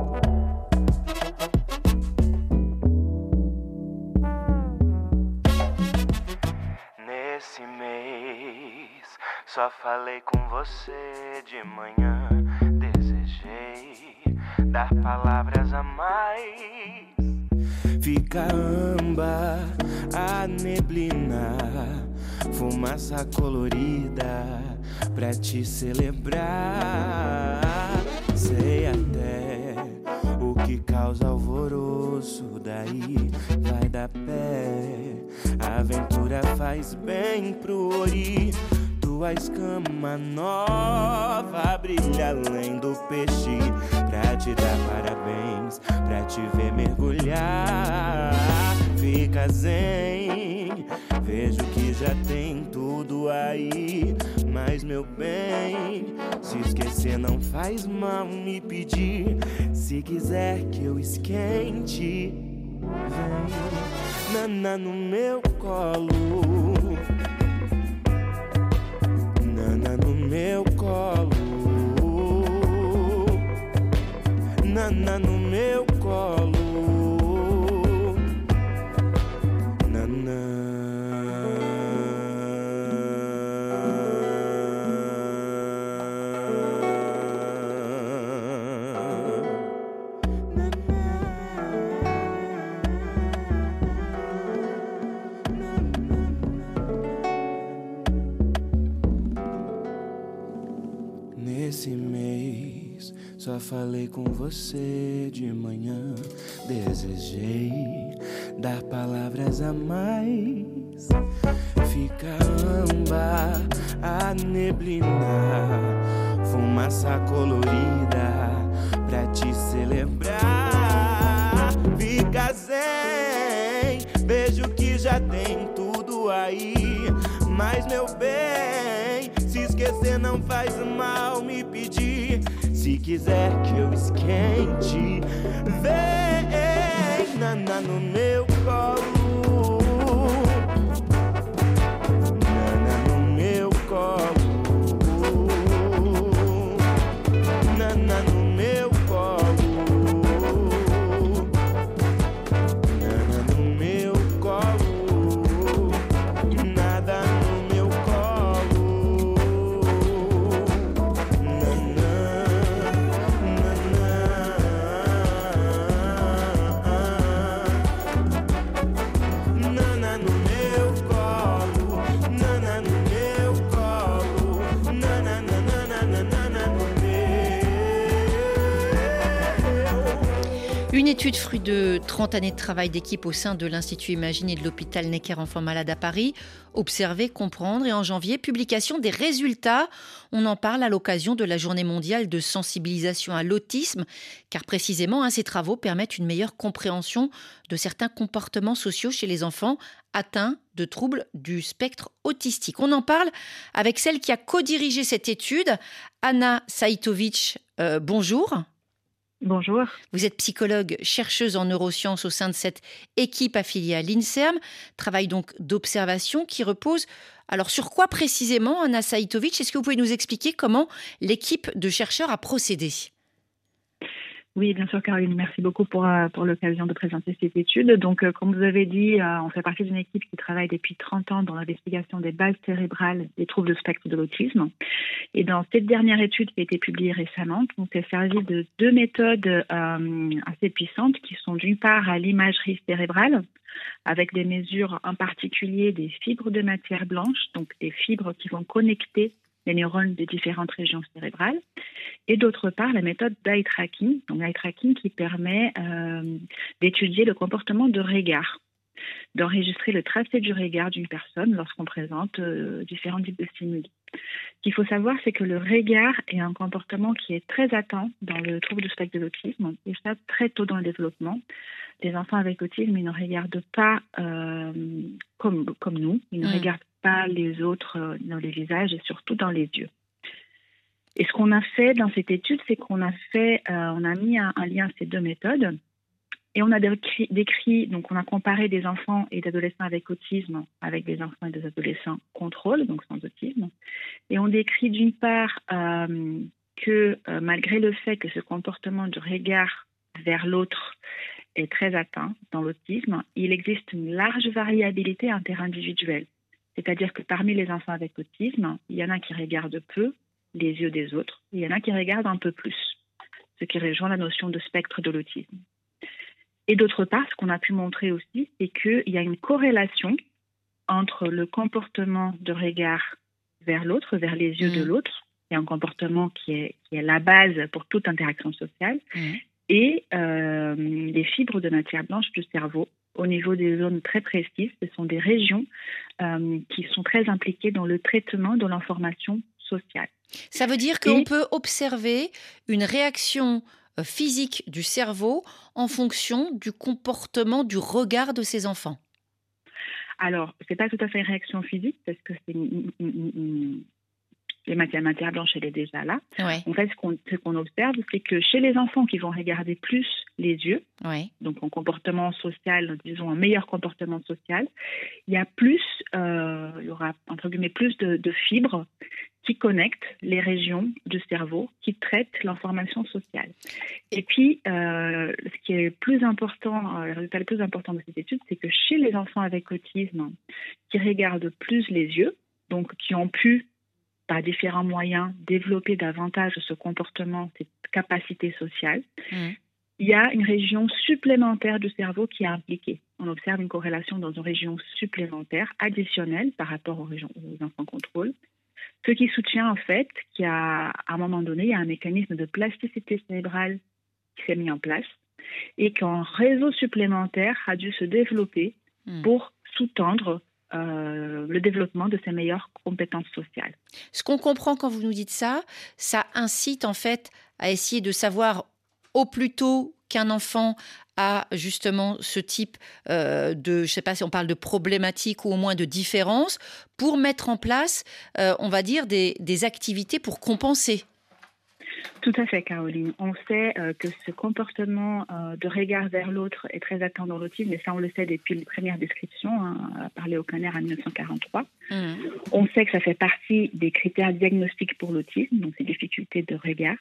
Nesse mês, só falei com você de manhã. Desejei dar palavras a mais. Fica âmbar a neblina, fumaça colorida pra te celebrar. Sei até o que causa alvoroço, daí vai dar pé. A aventura faz bem pro ori. Tua escama nova brilha além do peixe, pra te dar parabéns, pra te ver mergulhar. Fica zen, vejo que já tem tudo aí. Mas meu bem, se esquecer não faz mal me pedir. Se quiser que eu esquente, vem, nana no meu colo, nana no meu colo, nana no meu colo, nana. Nesse mês só falei com você de manhã. Desejei dar palavras a mais. Fica âmbar a neblina, fumaça colorida pra te celebrar. Fica zen, vejo que já tem tudo aí. Mas meu bem, se esquecer não faz mal me pedir. Se quiser que eu esquente, vem, nana no meu colo, nana no meu colo, nana no meu colo, nana no meu colo, nada no meu colo, nana, nana no meu colo, nana no meu colo, nana, nana no meu. Une étude fruit de 30 années de travail d'équipe au sein de l'Institut Imagine et de l'hôpital Necker Enfants Malades à Paris. Observer, comprendre et en janvier, publication des résultats. On en parle à l'occasion de la journée mondiale de sensibilisation à l'autisme, car précisément, ces travaux permettent une meilleure compréhension de certains comportements sociaux chez les enfants atteints de troubles du spectre autistique. On en parle avec celle qui a co-dirigé cette étude, Anna Sajtovic. Bonjour. Bonjour. Vous êtes psychologue, chercheuse en neurosciences au sein de cette équipe affiliée à l'INSERM. Travail donc d'observation qui repose... Alors sur quoi précisément, Anna Sajtovic? Est-ce que vous pouvez nous expliquer comment l'équipe de chercheurs a procédé? Oui, bien sûr, Caroline. Merci beaucoup pour l'occasion de présenter cette étude. Donc, comme vous avez dit, on fait partie d'une équipe qui travaille depuis 30 ans dans l'investigation des bases cérébrales des troubles du spectre de l'autisme. Et dans cette dernière étude qui a été publiée récemment, on s'est servi de deux méthodes assez puissantes qui sont d'une part à l'imagerie cérébrale, avec des mesures en particulier des fibres de matière blanche, donc des fibres qui vont connecter les neurones de différentes régions cérébrales, et d'autre part la méthode d'eye tracking, donc eye tracking qui permet d'étudier le comportement de regard, d'enregistrer le tracé du regard d'une personne lorsqu'on présente différents types de stimuli. Ce qu'il faut savoir, c'est que le regard est un comportement qui est très atteint dans le trouble du spectre de l'autisme, et ça très tôt dans le développement. Les enfants avec autisme, ils ne regardent pas comme nous, ils ne regardent pas les autres dans les visages et surtout dans les yeux. Et ce qu'on a fait dans cette étude, c'est qu'on a mis un lien à ces deux méthodes et on a décrit, donc on a comparé des enfants et des adolescents avec autisme avec des enfants et des adolescents contrôle, donc sans autisme. Et on décrit d'une part que malgré le fait que ce comportement de regard vers l'autre est très atteint dans l'autisme, il existe une large variabilité interindividuelle. C'est-à-dire que parmi les enfants avec autisme, il y en a qui regardent peu les yeux des autres, et il y en a qui regardent un peu plus, ce qui rejoint la notion de spectre de l'autisme. Et d'autre part, ce qu'on a pu montrer aussi, c'est qu'il y a une corrélation entre le comportement de regard vers l'autre, vers les yeux de l'autre, qui est un comportement qui est la base pour toute interaction sociale, et les fibres de matière blanche du cerveau au niveau des zones très précises. Ce sont des régions qui sont très impliquées dans le traitement de l'information sociale. Ça veut dire qu'on peut observer une réaction physique du cerveau en fonction du comportement, du regard de ces enfants. Alors, ce n'est pas tout à fait une réaction physique, parce que c'est la matière blanche, elle est déjà là. Ouais. En fait, ce qu'on observe, c'est que chez les enfants qui vont regarder plus les yeux, donc en comportement social, disons un meilleur comportement social, il y aura entre guillemets plus de fibres qui connectent les régions du cerveau qui traitent l'information sociale. Et puis, ce qui est plus important, le résultat le plus important de cette étude, c'est que chez les enfants avec autisme qui regardent plus les yeux, donc qui ont pu, par différents moyens, développer davantage ce comportement, cette capacité sociale, il y a une région supplémentaire du cerveau qui est impliquée. On observe une corrélation dans une région supplémentaire, additionnelle par rapport aux enfants contrôle, ce qui soutient en fait qu'à un moment donné, il y a un mécanisme de plasticité cérébrale qui s'est mis en place et qu'un réseau supplémentaire a dû se développer pour sous-tendre le développement de ces meilleures compétences sociales. Ce qu'on comprend quand vous nous dites ça, ça incite en fait à essayer de savoir au plus tôt qu'un enfant a justement ce type de, je ne sais pas si on parle de problématique ou au moins de différence, pour mettre en place, on va dire, des activités pour compenser. Tout à fait, Caroline. On sait que ce comportement de regard vers l'autre est très atteint dans l'autisme, et ça, on le sait depuis les premières descriptions, par Léo Kanner en 1943. On sait que ça fait partie des critères diagnostiques pour l'autisme, donc ces difficultés de regard.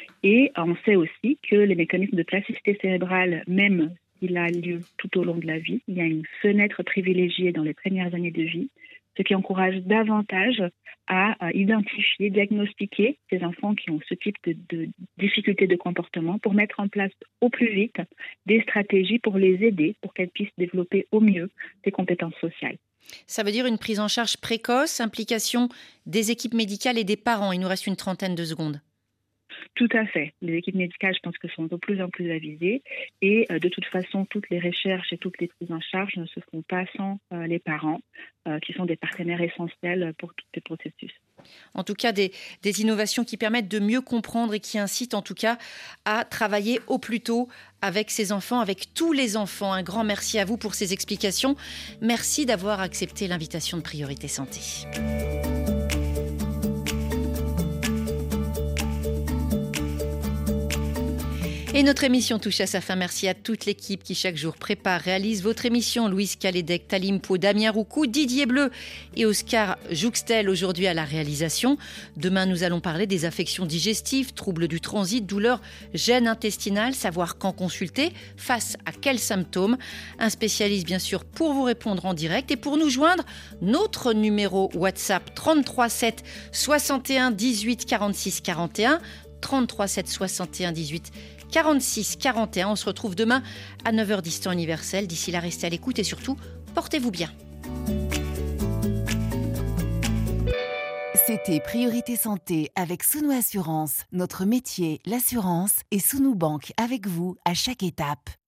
Et on sait aussi que les mécanismes de plasticité cérébrale, même s'il a lieu tout au long de la vie, il y a une fenêtre privilégiée dans les premières années de vie, ce qui encourage davantage à identifier, diagnostiquer ces enfants qui ont ce type de difficultés de comportement pour mettre en place au plus vite des stratégies pour les aider, pour qu'elles puissent développer au mieux ces compétences sociales. Ça veut dire une prise en charge précoce, implication des équipes médicales et des parents. Il nous reste une trentaine de secondes. Tout à fait. Les équipes médicales, je pense que sont de plus en plus avisées. Et de toute façon, toutes les recherches et toutes les prises en charge ne se font pas sans les parents, qui sont des partenaires essentiels pour tous ces processus. En tout cas, des innovations qui permettent de mieux comprendre et qui incitent en tout cas à travailler au plus tôt avec ces enfants, avec tous les enfants. Un grand merci à vous pour ces explications. Merci d'avoir accepté l'invitation de Priorité Santé. Et notre émission touche à sa fin. Merci à toute l'équipe qui chaque jour prépare, réalise votre émission. Louise Calédec, Talim Pau, Damien Roucou, Didier Bleu et Oscar Jouxtel aujourd'hui à la réalisation. Demain, nous allons parler des affections digestives, troubles du transit, douleurs, gêne intestinale, savoir quand consulter, face à quels symptômes. Un spécialiste bien sûr pour vous répondre en direct et pour nous joindre, notre numéro WhatsApp 33 7 61 18 46 41, 33 7 61 18 46 41. On se retrouve demain à 9h10 temps universel. D'ici là, restez à l'écoute et surtout, portez-vous bien. C'était Priorité Santé avec Sounou Assurance. Notre métier, l'assurance, et Sounou Bank avec vous à chaque étape.